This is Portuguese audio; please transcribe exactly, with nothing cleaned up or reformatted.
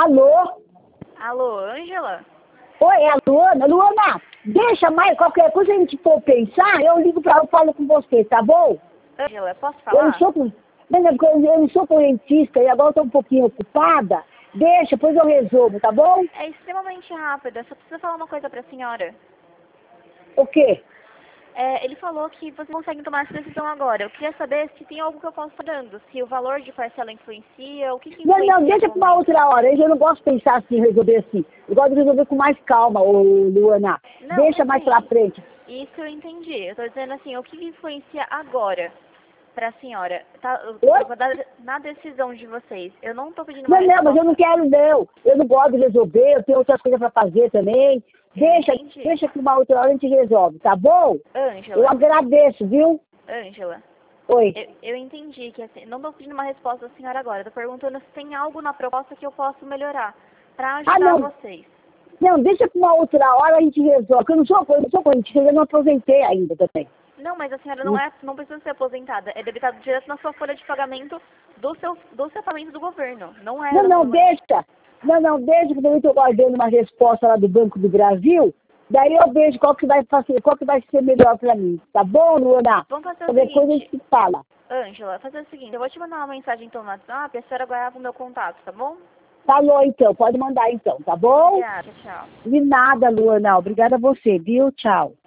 Alô? Alô, Ângela? Oi, é a Luana. Luana, deixa mais, qualquer coisa a gente for pensar, eu ligo pra ela e falo com você, tá bom? Ângela, posso Eu não falar? sou, com- não, não, porque eu eu não sou correntista e agora eu tô um pouquinho ocupada. Deixa, depois eu resolvo, tá bom? É extremamente rápida, só precisa falar uma coisa pra senhora. O quê? É, ele falou que vocês não conseguem tomar essa decisão agora. Eu queria saber se tem algo que eu posso estar dando, se o valor de parcela influencia, o que, que Não, influencia não, deixa pra uma atualmente. outra hora. Eu não gosto de pensar assim, resolver assim. Eu gosto de resolver com mais calma, ô Luana. Não, Deixa mais pra assim, frente. isso eu entendi. Eu tô dizendo assim, o que que influencia agora pra senhora? Tá, eu, Oi? eu vou dar na decisão de vocês. Eu não tô pedindo uma Não, não, mas eu não resposta. quero não. Eu não gosto de resolver, eu tenho outras coisas pra fazer também. Eu Deixa, entendi. deixa que uma outra hora a gente resolve, tá bom? Eu Ângela, agradeço, viu? Ângela. Oi. Eu, eu entendi que assim, não estou pedindo uma resposta da senhora agora. Estou perguntando se tem algo na proposta que eu posso melhorar para Ah, ajudar não. vocês. Não, deixa pra uma outra hora a gente resolve. Porque eu não sou, eu não sou correntista, eu não aposentei ainda também. Não, mas a senhora não é, não precisa ser aposentada. É debitado direto na sua folha de pagamento do seu, do seu pagamento do governo. Não é. Não, da não, sua- deixa. Não, não, deixa, porque eu estou guardando uma resposta lá do Banco do Brasil. Daí eu vejo qual que vai fazer, qual que vai ser melhor pra mim. Tá bom, Luana? Vamos fazer o Qualquer coisa a seguinte, gente se fala. Ângela, fazer o seguinte. Eu vou te mandar uma mensagem então no WhatsApp. A senhora guardava o meu contato, tá bom? Falou então, pode mandar então, tá bom? Obrigada, tchau. De nada, Luana. Obrigada a você, viu? Tchau.